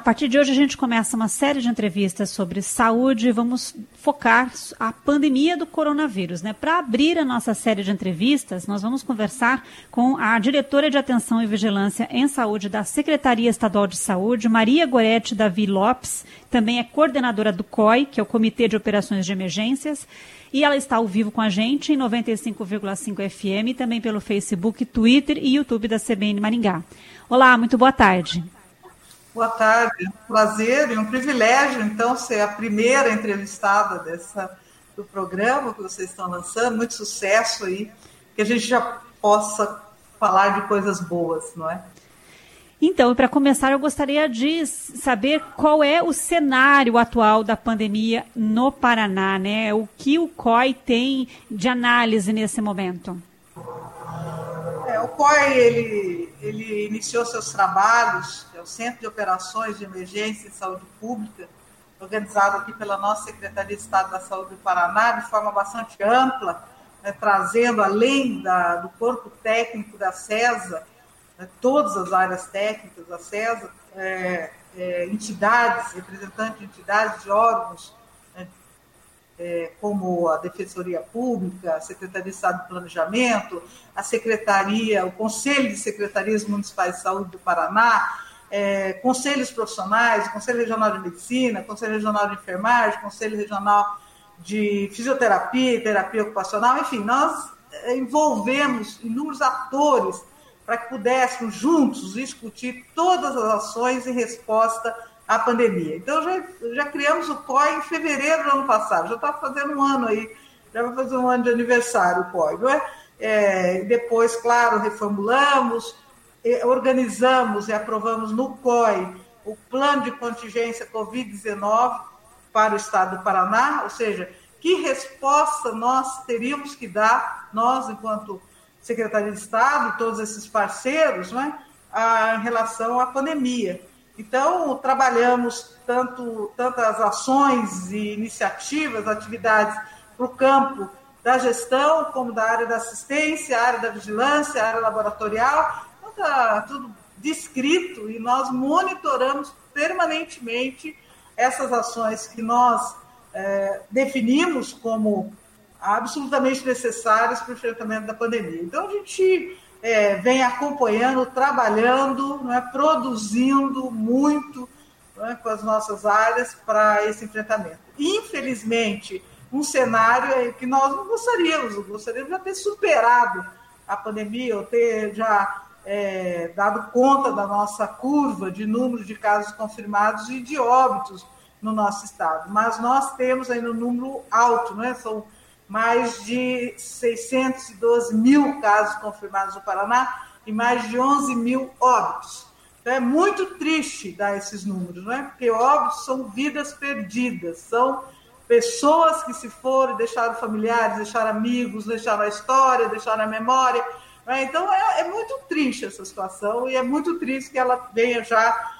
partir de hoje a gente começa uma série de entrevistas sobre saúde. Vamos focar a pandemia do coronavírus, né? Para abrir a nossa série de entrevistas, nós vamos conversar com a diretora de Atenção e Vigilância em Saúde da Secretaria Estadual de Saúde, Maria Gorete Davi Lopes, também é coordenadora do COI, que é o Comitê de Operações de Emergências, e ela está ao vivo com a gente em 95,5 FM, também pelo Facebook, Twitter e YouTube da CBN Maringá. Olá, muito boa tarde. Boa tarde, é um prazer e um privilégio, então, ser a primeira entrevistada do programa que vocês estão lançando. Muito sucesso aí, que a gente já possa falar de coisas boas, não é? Então, para começar, eu gostaria de saber qual é o cenário atual da pandemia no Paraná, né? O que o COI tem de análise nesse momento? O COI, ele iniciou seus trabalhos, é o Centro de Operações de Emergência e Saúde Pública, organizado aqui pela nossa Secretaria de Estado da Saúde do Paraná, de forma bastante ampla, né, trazendo, além do corpo técnico da CESA, todas as áreas técnicas da CESA, entidades, representantes de entidades, de órgãos, como a Defensoria Pública, a Secretaria de Estado de Planejamento, o Conselho de Secretarias Municipais de Saúde do Paraná, conselhos profissionais, Conselho Regional de Medicina, Conselho Regional de Enfermagem, Conselho Regional de Fisioterapia e Terapia Ocupacional, enfim, nós envolvemos inúmeros atores para que pudéssemos juntos discutir todas as ações em resposta à pandemia. Então, já criamos o COI em fevereiro do ano passado, já está fazendo um ano aí, já vai fazer um ano de aniversário o COI, não é? Depois, claro, reformulamos, organizamos e aprovamos no COI o plano de contingência Covid-19 para o estado do Paraná, ou seja, que resposta nós teríamos que dar, nós, enquanto Secretaria de Estado e todos esses parceiros, né, em relação à pandemia. Então, trabalhamos tantas ações e iniciativas, atividades para o campo da gestão, como da área da assistência, área da vigilância, área laboratorial, então está tudo descrito e nós monitoramos permanentemente essas ações que nós definimos como absolutamente necessárias para o enfrentamento da pandemia. Então, a gente vem acompanhando, trabalhando, produzindo muito com as nossas áreas para esse enfrentamento. Infelizmente, um cenário que nós não gostaríamos de já ter superado a pandemia, ou ter já dado conta da nossa curva de número de casos confirmados e de óbitos no nosso estado. Mas nós temos ainda um número alto, são mais de 612 mil casos confirmados no Paraná e mais de 11 mil óbitos. Então, é muito triste dar esses números, porque óbitos são vidas perdidas, são pessoas que se foram, deixaram familiares, deixaram amigos, deixaram a história, deixaram a memória. Então, é muito triste essa situação e é muito triste que ela venha já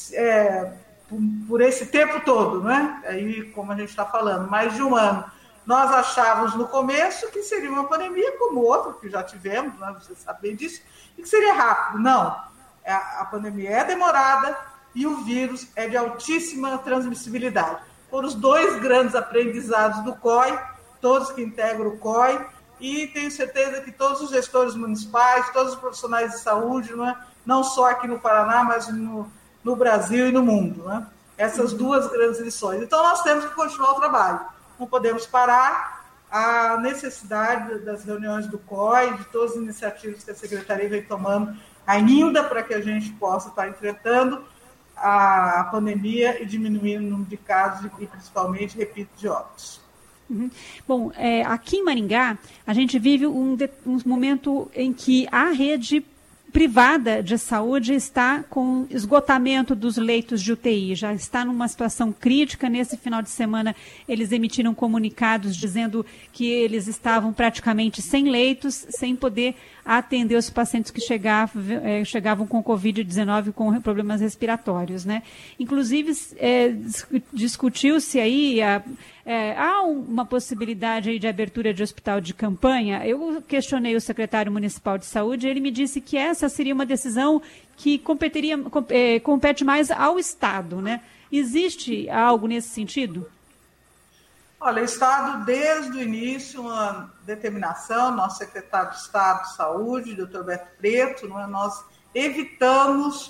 por esse tempo todo, Aí, como a gente está falando, mais de um ano. Nós achávamos no começo que seria uma pandemia como outra, que já tivemos, vocês sabem disso, e que seria rápido. Não, a pandemia é demorada e o vírus é de altíssima transmissibilidade. Foram os dois grandes aprendizados do COI, todos que integram o COI, e tenho certeza que todos os gestores municipais, todos os profissionais de saúde, não só aqui no Paraná, mas no Brasil e no mundo. Essas duas grandes lições. Então, nós temos que continuar o trabalho. Não podemos parar. A necessidade das reuniões do COI, de todas as iniciativas que a Secretaria vem tomando ainda para que a gente possa estar enfrentando a pandemia e diminuindo o número de casos e, principalmente, repito, de óbitos. Uhum. Bom, aqui em Maringá, a gente vive um momento em que a rede privada de saúde está com esgotamento dos leitos de UTI, já está numa situação crítica. Nesse final de semana, eles emitiram comunicados dizendo que eles estavam praticamente sem leitos, sem poder atender os pacientes que chegavam com Covid-19, com problemas respiratórios, Inclusive, discutiu-se aí há uma possibilidade aí de abertura de hospital de campanha? Eu questionei o secretário municipal de saúde e ele me disse que essa seria uma decisão que compete mais ao Estado, né? Existe algo nesse sentido? Olha, o Estado, desde o início, uma determinação, nosso secretário de Estado de Saúde, doutor Beto Preto, nós evitamos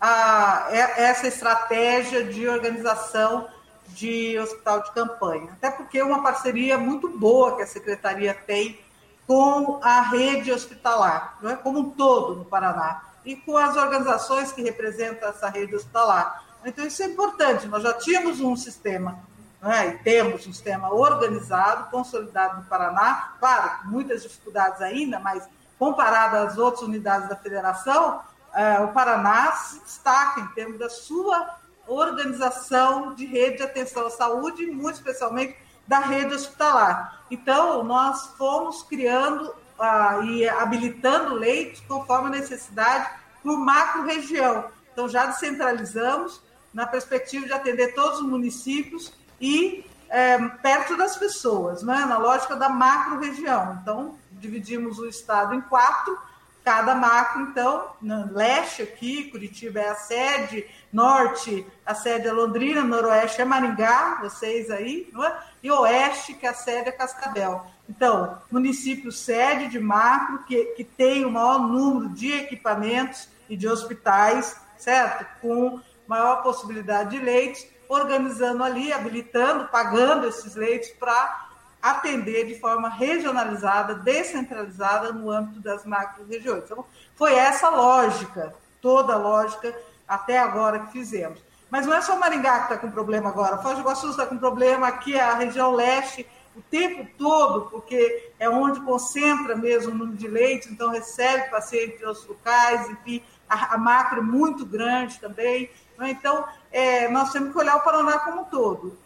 essa estratégia de organização de hospital de campanha. Até porque é uma parceria muito boa que a Secretaria tem com a rede hospitalar, não é? Como um todo no Paraná, e com as organizações que representam essa rede hospitalar. Então, isso é importante. Nós já tínhamos um sistema, não é? E temos um sistema organizado, consolidado no Paraná, claro, com muitas dificuldades ainda, mas comparado às outras unidades da federação, o Paraná se destaca em termos da sua organização de rede de atenção à saúde, e muito especialmente da rede hospitalar. Então, nós fomos criando e habilitando leitos conforme a necessidade por macro-região. Então, já descentralizamos na perspectiva de atender todos os municípios e perto das pessoas, né? Na lógica da macro-região. Então, dividimos o estado em 4, cada macro, então, no leste aqui, Curitiba é a sede, norte, a sede é Londrina, noroeste é Maringá, vocês aí, não é? E oeste, que a sede é Cascavel. Então, município sede de macro, que tem o maior número de equipamentos e de hospitais, certo? Com maior possibilidade de leitos, organizando ali, habilitando, pagando esses leitos para atender de forma regionalizada, descentralizada no âmbito das macro-regiões. Então, foi essa lógica, toda a lógica até agora que fizemos. Mas não é só Maringá que está com problema agora, Foz do Iguaçu está com problema, aqui é a região leste, o tempo todo, porque é onde concentra mesmo o número de leitos, então recebe pacientes de outros locais, enfim, a macro é muito grande também. Então, nós temos que olhar o Paraná como um todo.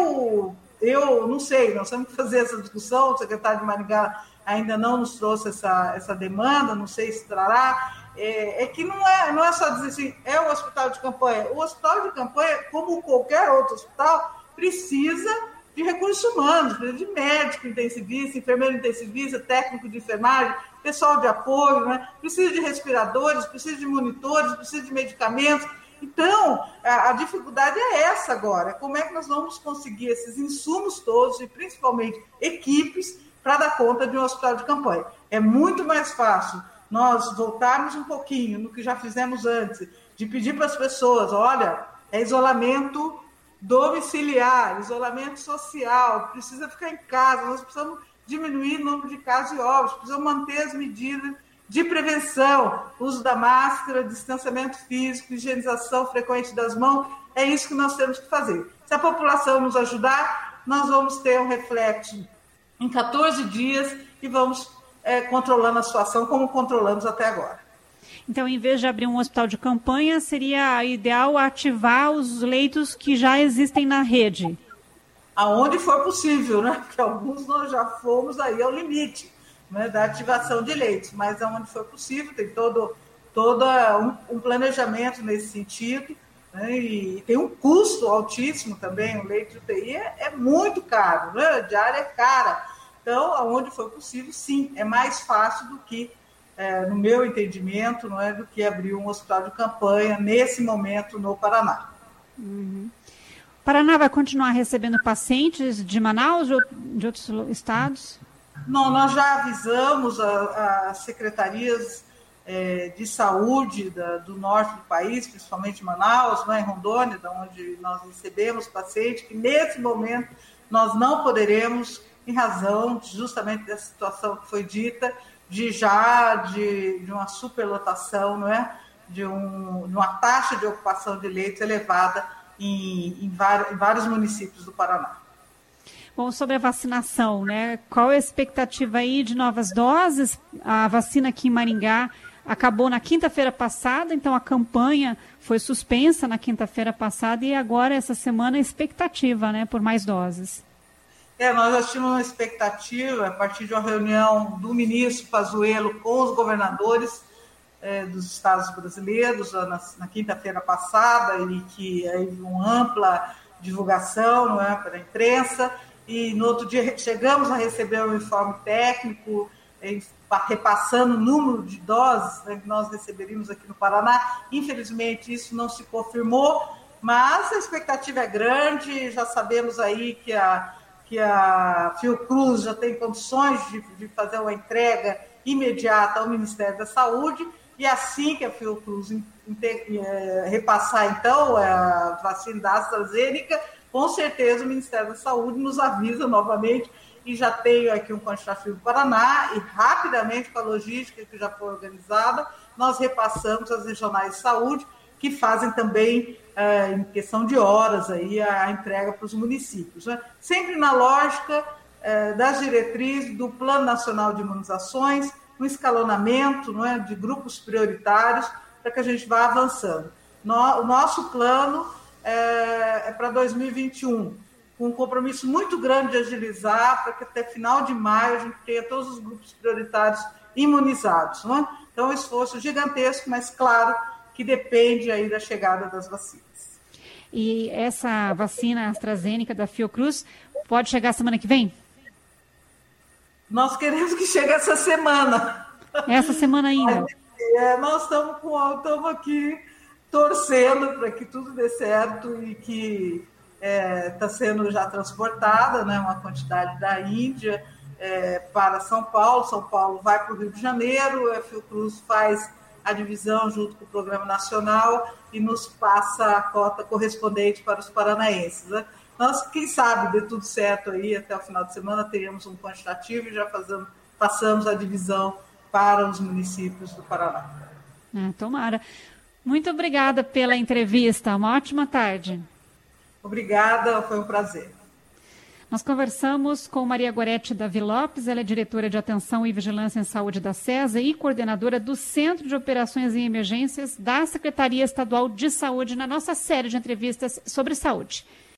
Eu não sei, nós temos que fazer essa discussão, o secretário de Maringá ainda não nos trouxe essa demanda, não sei se trará, que não é só dizer assim, é o hospital de campanha. O hospital de campanha, como qualquer outro hospital, precisa de recursos humanos, precisa de médico intensivista, enfermeiro intensivista, técnico de enfermagem, pessoal de apoio, né? Precisa de respiradores, precisa de monitores, precisa de medicamentos. Então, a dificuldade é essa agora, como é que nós vamos conseguir esses insumos todos, e principalmente equipes, para dar conta de um hospital de campanha. É muito mais fácil nós voltarmos um pouquinho no que já fizemos antes, de pedir para as pessoas, olha, é isolamento domiciliar, isolamento social, precisa ficar em casa, nós precisamos diminuir o número de casos e óbitos, precisamos manter as medidas de prevenção, uso da máscara, distanciamento físico, higienização frequente das mãos, é isso que nós temos que fazer. Se a população nos ajudar, nós vamos ter um reflexo em 14 dias e vamos controlando a situação como controlamos até agora. Então, em vez de abrir um hospital de campanha, seria ideal ativar os leitos que já existem na rede? Aonde for possível, né? Porque alguns nós já fomos aí ao limite, né, da ativação de leitos, mas aonde for possível, tem todo um planejamento nesse sentido, né, e tem um custo altíssimo também, o leito de UTI é muito caro, né, a diária é cara, então aonde for possível, sim, é mais fácil do que, no meu entendimento, não é, do que abrir um hospital de campanha nesse momento no Paraná. Uhum. O Paraná vai continuar recebendo pacientes de Manaus, de outros estados? Não, nós já avisamos as secretarias de saúde do norte do país, principalmente Manaus, né, em Rondônia, de onde nós recebemos pacientes, que nesse momento nós não poderemos, em razão justamente dessa situação que foi dita, de uma superlotação, não é? de uma taxa de ocupação de leitos elevada em vários municípios do Paraná. Bom, sobre a vacinação, né? Qual é a expectativa aí de novas doses? A vacina aqui em Maringá acabou na quinta-feira passada, então a campanha foi suspensa na quinta-feira passada e agora, essa semana, a expectativa, né, por mais doses. Nós já tínhamos uma expectativa, a partir de uma reunião do ministro Pazuello com os governadores dos estados brasileiros, na quinta-feira passada, e que houve uma ampla divulgação, não é, para a imprensa, e no outro dia chegamos a receber um informe técnico, repassando o número de doses, né, que nós receberíamos aqui no Paraná. Infelizmente, isso não se confirmou, mas a expectativa é grande. Já sabemos aí que a Fiocruz já tem condições de fazer uma entrega imediata ao Ministério da Saúde, e assim que a Fiocruz repassar, então, a vacina da AstraZeneca, com certeza o Ministério da Saúde nos avisa novamente, e já tenho aqui um quantitativo do Paraná, e rapidamente, com a logística que já foi organizada, nós repassamos às regionais de saúde, que fazem também, em questão de horas, aí, a entrega para os municípios, né? Sempre na lógica das diretrizes do Plano Nacional de Imunizações, um escalonamento, não é, de grupos prioritários, para que a gente vá avançando. O nosso plano é para 2021, com um compromisso muito grande de agilizar, para que até final de maio a gente tenha todos os grupos prioritários imunizados. Não é? Então, é um esforço gigantesco, mas claro que depende aí da chegada das vacinas. E essa vacina AstraZeneca da Fiocruz pode chegar semana que vem? Nós queremos que chegue essa semana. Essa semana ainda? Nós estamos aqui torcendo para que tudo dê certo, e que está sendo já transportada, né, uma quantidade da Índia para São Paulo vai para o Rio de Janeiro, a Fiocruz faz a divisão junto com o Programa Nacional e nos passa a cota correspondente para os paranaenses, né? Nós, quem sabe, dê tudo certo aí, até o final de semana teremos um quantitativo e já passamos a divisão para os municípios do Paraná. Tomara. Muito obrigada pela entrevista. Uma ótima tarde. Obrigada, foi um prazer. Nós conversamos com Maria Gorete Davi Lopes, ela é diretora de Atenção e Vigilância em Saúde da SESA e coordenadora do Centro de Operações em Emergências da Secretaria Estadual de Saúde, na nossa série de entrevistas sobre saúde.